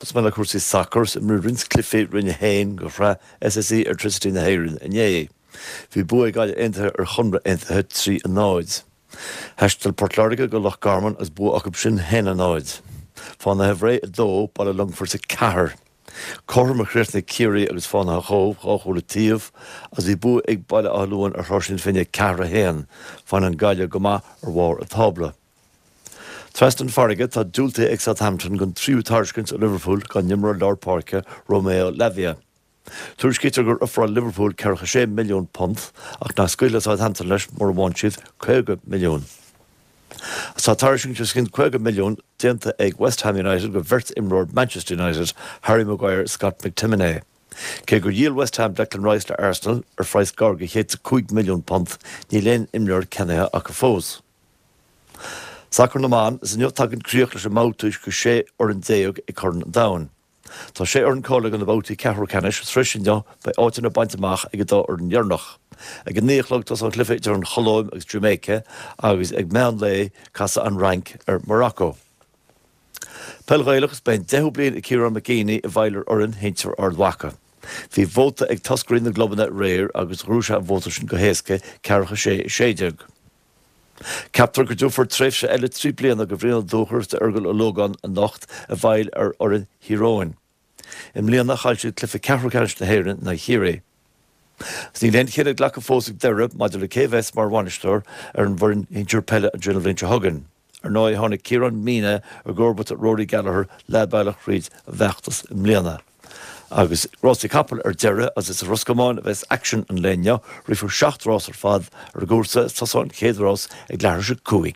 Seachtas me le cuasí sacars im rins clifé rinne hain go fra SSE Electricity na Héireann in Yea. Bhí buaigh gaile aontaithe ar chunra aontaithe trí an náid. Heistal Portláirge go Loch Garman as bu ach sin hen an náid. Fána hef ré a dó bala lungfur sa cahar. Corm a chréirna círi agus fána a chóh cháchúla tíomh as bhí bu ag baile áluúin ar thorsin finne cahar a héan fan an gaile go ma ar bhór a tábla. Treston Farragut tá dúlta ag Southampton gon tríú táircint a Liverpool gan nimra Lord Parker Romeo Lavia. Tuairiscítear gur ofra Liverpool cearcha £6 million ach ná scoile Southampton leis mar bhain siad £20 million. Tá táircint cin £20 million déanta ag West Ham United go bhirt imróir Manchester United Harry Maguire Scott McTominay. Cé gur díal West Ham Declan Rice le Arsenal ar phráis garga chéad £5 million ní léon imróir cenethe ach a fós. Sacr na man is an tagan críoch leis a mátuis go sé ar an déog i chun dain. Tá sé ar an cóla an bhótaí cehar canis srisin deo ba átain na baint amach ag dá ar an dhearnach. Ag an níochlogtas an clifé ar an Cholóim agus Jamaica agus ag mean lé casa an rank ar Morocco. Pelghaileachs ben 10 bliain i Ciarán McGeaney a bhailir ar an hintar ar Dwacha. Bhí vóta ag toscaín na Globanette réir agus rúise a bhóta sin go héasca cearcha séideag. Captar go dúfar tréifse eile 3 bliana go bhríonal dúchars de argal ó Lógan a nocht a bhail ar an Hiróin. Im líana chail siad clifa cearchanis na Héireann na Híré. Ní léon chéad ag lecha fósaigh deire maidir le céhheits mar bhainisteir ar an bhrin hintir pelle a drinal bhainte thugan. Ar ná tháinig Ciarán Mína a gcórbait Rory Gallagher leadbailach riad a bheachtas im líana. Agus Rossi Capel ar deire as is Roscomáin a bheits action an lénne rifur 7 rás ar fad ar gúrsa sasáin chéad rás ag leathir se 5.